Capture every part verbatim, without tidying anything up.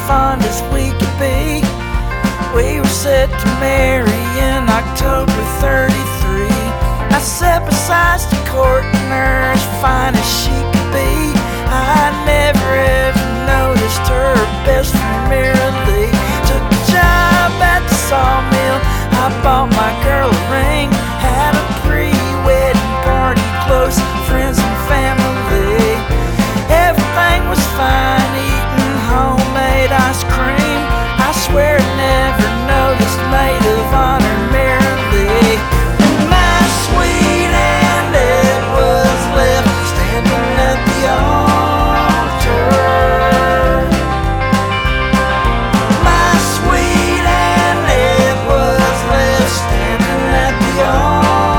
fond as we could be. We were set to marry in October thirty-three. I sat beside the court and her as fine as she could be. I never ever noticed her best friend Mary Lee. Took a job at the sawmill, I bought my girl a ring. Had a pre-wedding party, close friends and family. Everything was fine, eating homemade ice cream. I swear I never noticed maid of honor Mary Lee. And my sweet Aunt Ed was left standing at the altar. My sweet Aunt Ed was left standing at the altar.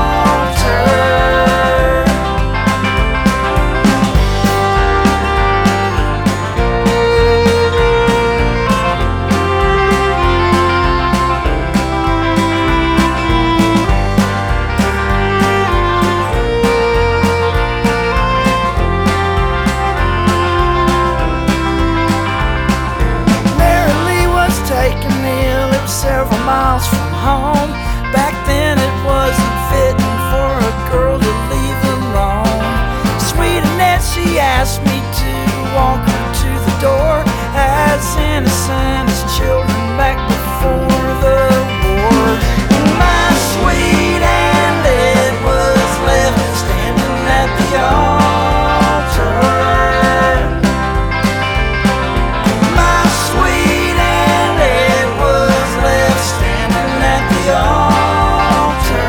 Several miles from home. Back then it wasn't fitting for a girl to leave alone. Sweet Annette, she asked me to walk her to the door, as innocent as children back before the war. And my sweet Aunt Ed was left standing at the altar. My sweet Aunt Ed was left standing at the altar.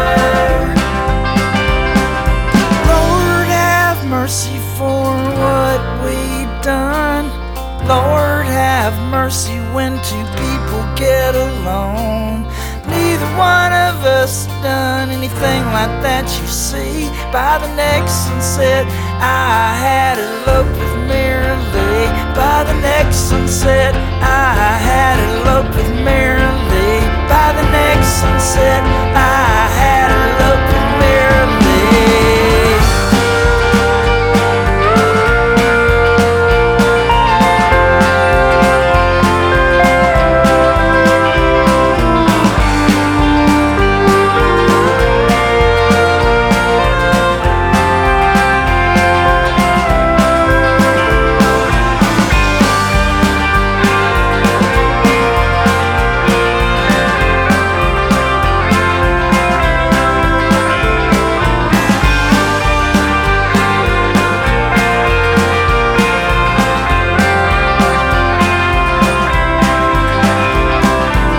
Lord, have mercy for what we've done. Lord, have mercy when two people get alone. Neither one of us done anything like that, you see. By the next sunset, I had eloped with Mary Lee. By the next sunset, I had eloped with Mary Lee. By the next sunset, I had eloped with Mary Lee.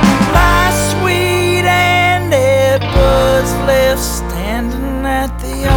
Standing at the